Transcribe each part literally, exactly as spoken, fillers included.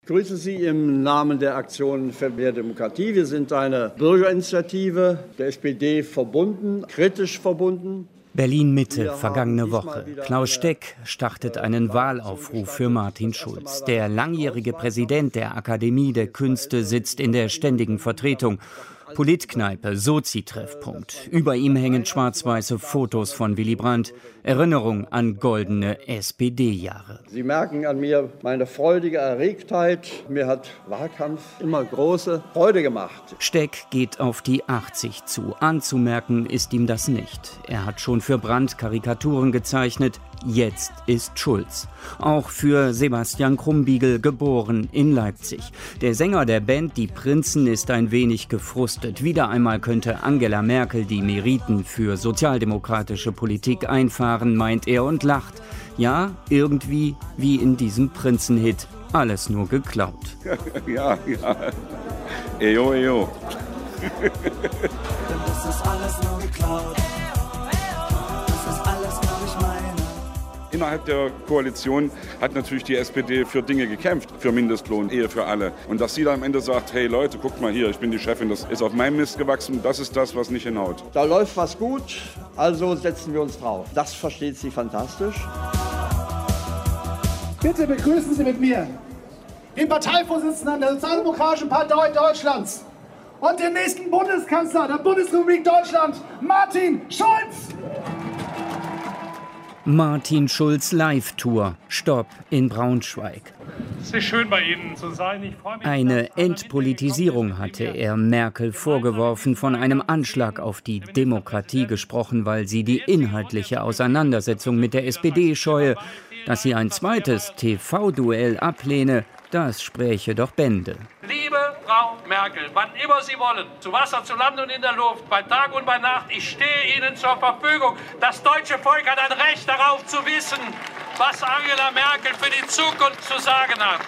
Ich grüße Sie im Namen der Aktion für mehr Demokratie. Wir sind eine Bürgerinitiative, der S P D verbunden, kritisch verbunden. Berlin-Mitte, vergangene Woche. Klaus Steck startet einen Wahlaufruf für Martin Schulz. Der langjährige Präsident der Akademie der Künste sitzt in der ständigen Vertretung. Politkneipe, Sozi-Treffpunkt. Über ihm hängen schwarz-weiße Fotos von Willy Brandt. Erinnerung an goldene S P D-Jahre. Sie merken an mir meine freudige Erregtheit. Mir hat Wahlkampf immer große Freude gemacht. Steck geht auf die achtzig zu. Anzumerken ist ihm das nicht. Er hat schon für Brandt Karikaturen gezeichnet. Jetzt ist Schulz. Auch für Sebastian Krumbiegel, geboren in Leipzig. Der Sänger der Band Die Prinzen ist ein wenig gefrustet. Wieder einmal könnte Angela Merkel die Meriten für sozialdemokratische Politik einfahren, meint er und lacht. Ja, irgendwie wie in diesem Prinzenhit. Alles nur geklaut. Ja, ja. Ejo, ejo. Das ist alles nur geklaut. Innerhalb der Koalition hat natürlich die S P D für Dinge gekämpft, für Mindestlohn, Ehe für alle. Und dass sie dann am Ende sagt, hey Leute, guckt mal hier, ich bin die Chefin, das ist auf meinem Mist gewachsen, das ist das, was nicht hinhaut. Da läuft was gut, also setzen wir uns drauf. Das versteht sie fantastisch. Bitte begrüßen Sie mit mir den Parteivorsitzenden der Sozialdemokratischen Partei Deutschlands und den nächsten Bundeskanzler der Bundesrepublik Deutschland, Martin Schulz! Martin Schulz Live-Tour. Stopp in Braunschweig. Es ist schön, bei Ihnen zu sein. Ich freue mich. Eine Entpolitisierung hatte er Merkel vorgeworfen, von einem Anschlag auf die Demokratie gesprochen, weil sie die inhaltliche Auseinandersetzung mit der S P D scheue. Dass sie ein zweites T V-Duell ablehne, das spräche doch Bände. Liebe Frau Merkel, wann immer Sie wollen, zu Wasser, zu Land und in der Luft, bei Tag und bei Nacht, ich stehe Ihnen zur Verfügung. Das deutsche Volk hat ein Recht darauf zu wissen, was Angela Merkel für die Zukunft zu sagen hat.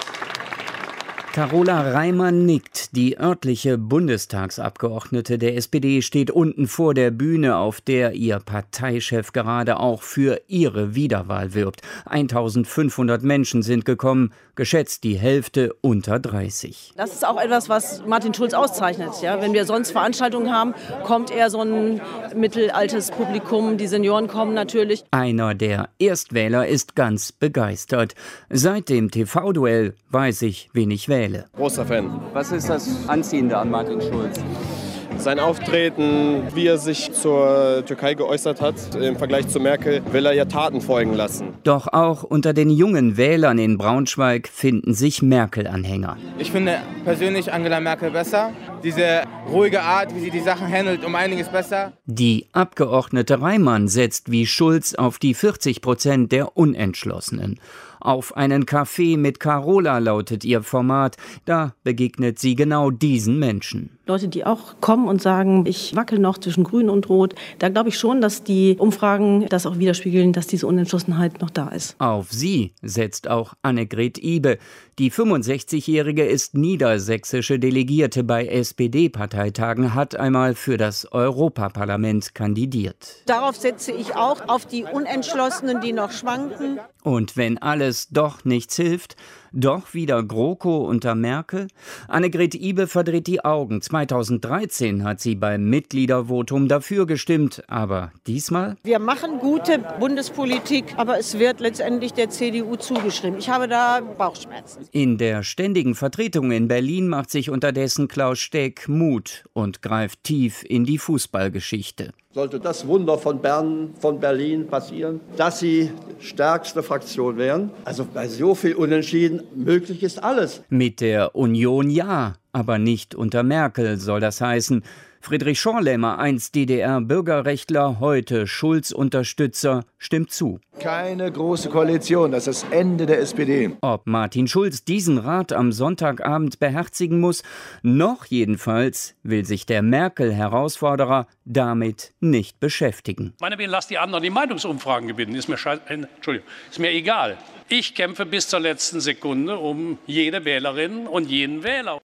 Carola Reimann nickt. Die örtliche Bundestagsabgeordnete der S P D steht unten vor der Bühne, auf der ihr Parteichef gerade auch für ihre Wiederwahl wirbt. eintausendfünfhundert Menschen sind gekommen, geschätzt die Hälfte unter dreißig. Das ist auch etwas, was Martin Schulz auszeichnet. Ja, wenn wir sonst Veranstaltungen haben, kommt eher so ein mittelaltes Publikum. Die Senioren kommen natürlich. Einer der Erstwähler ist ganz begeistert. Seit dem T V-Duell weiß ich, wen ich wähle. Großer Fan. Was ist das Anziehende an Martin Schulz? Sein Auftreten, wie er sich zur Türkei geäußert hat, im Vergleich zu Merkel, will er ja Taten folgen lassen. Doch auch unter den jungen Wählern in Braunschweig finden sich Merkel-Anhänger. Ich finde persönlich Angela Merkel besser. Diese ruhige Art, wie sie die Sachen handelt, um einiges besser. Die Abgeordnete Reimann setzt wie Schulz auf die vierzig Prozent der Unentschlossenen. Auf einen Kaffee mit Carola lautet ihr Format. Da begegnet sie genau diesen Menschen. Leute, die auch kommen und sagen, ich wackel noch zwischen Grün und Rot. Da glaube ich schon, dass die Umfragen das auch widerspiegeln, dass diese Unentschlossenheit noch da ist. Auf sie setzt auch Annegret Ibe. Die fünfundsechzigjährige ist niedersächsische Delegierte bei S P D-Parteitagen, hat einmal für das Europaparlament kandidiert. Darauf setze ich auch, auf die Unentschlossenen, die noch schwanken. Und wenn alles doch nichts hilft, doch wieder GroKo unter Merkel? Annegret Ibe verdreht die Augen. zweitausenddreizehn hat sie beim Mitgliedervotum dafür gestimmt. Aber diesmal? Wir machen gute Bundespolitik, aber es wird letztendlich der C D U zugeschrieben. Ich habe da Bauchschmerzen. In der ständigen Vertretung in Berlin macht sich unterdessen Klaus Steck Mut und greift tief in die Fußballgeschichte. Sollte das Wunder von Bern, von Berlin passieren, dass sie stärkste Fraktion wären, also bei so viel Unentschieden, möglich ist alles. Mit der Union ja, aber nicht unter Merkel soll das heißen. Friedrich Schorlemmer, einst D D R-Bürgerrechtler, heute Schulz-Unterstützer, stimmt zu. Keine große Koalition, das ist das Ende der S P D. Ob Martin Schulz diesen Rat am Sonntagabend beherzigen muss, noch jedenfalls will sich der Merkel-Herausforderer damit nicht beschäftigen. Meinetwegen, lass die anderen die Meinungsumfragen gewinnen. Ist mir, scheiß, Entschuldigung, ist mir egal. Ich kämpfe bis zur letzten Sekunde um jede Wählerin und jeden Wähler.